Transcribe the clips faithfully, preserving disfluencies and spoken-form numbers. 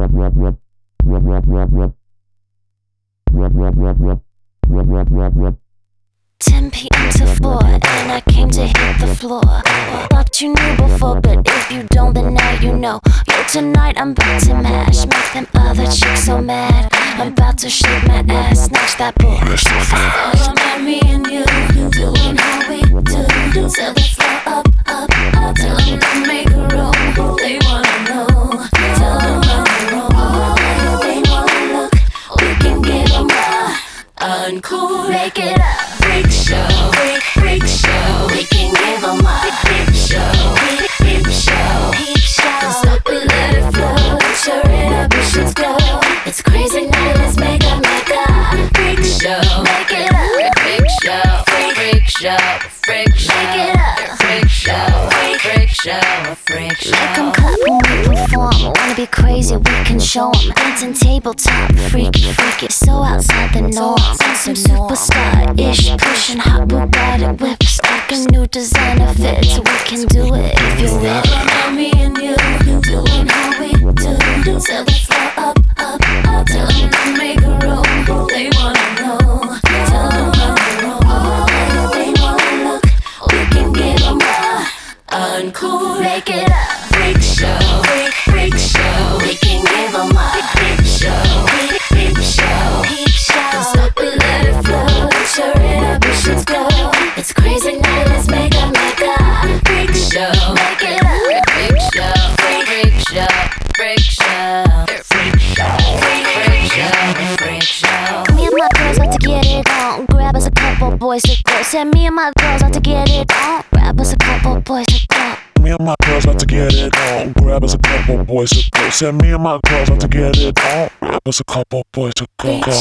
ten p m to four, and I came to hit the floor. Thought you knew before, but if you don't, then now you know. Yo, tonight I'm about to mash, make them other chicks so mad. I'm about to shake my ass, snatch that boy so fast. All about me and you, doing how we do. Till the floor up, up, up. Tell them to make a roll, they wanna know. Tell them rock and roll, they wanna look. We can give them a uncool, make it up. Freak show, freak, freak show. We can give them a peep show, peep, peep show, peep show. Don't stop it, let it flow. Sure it up, you should go. It's crazy now, let's make a, make a freak show. Make it up, freak show, freak, freak show, freak show. Make it up, freak show, freak, freak show, freak show. Make 'em clap when we perform. Wanna be crazy, we can show 'em. Dancing tabletop, freaky, freaky, so outside the norm. Some superstar-ish, pushing hot Bugatti whips, like a new designer fits. We can do it if you're with it. About me and you, doing how we do. Till the floor up, up, up. Tell them to make a roll, they wanna know. Tell them rock and roll, they wanna look. We can give them a uncool, make it up. Freak show, freak, freak show. We can give them a peep show, peep, peep show, peep show. Don't stop it, let it flow. Sure it up, you should go. It's crazy now, let's make a, make a freak show. Make it up, freak show, freak, freak show, freak show, freak show, freak, freak show, freak show. Me and my girls like to get it on. Grab us a couple boys to go. Said me and my girls like to get it on. Grab us a couple boys to go. Me and my girls like to get it on. Grab us a couple boys to go. Said me and my girls like to get it on. Grab us a couple boys to go. Freak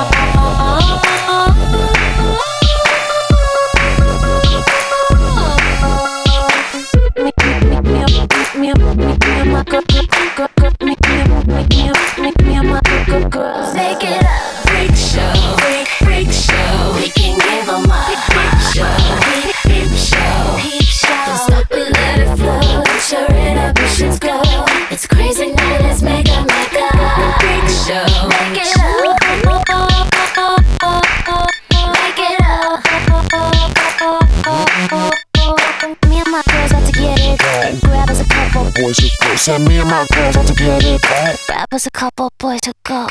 show. Me and my girl, girl, girl, me and my girl, girls. Make it up. Freak show, freak, freak show. We can give 'em a peep show, peep, peep show, peep show. Don't stop it, let it flow. Sure it up, you should go. It's crazy now, let's make a, make a freak show. Make it up. Make it up. Me and my girls like to get it on. Grab us a couple boys to go. Said me and my girls like to get it on. Grab us a couple boys to go.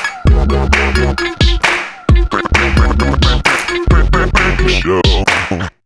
Show.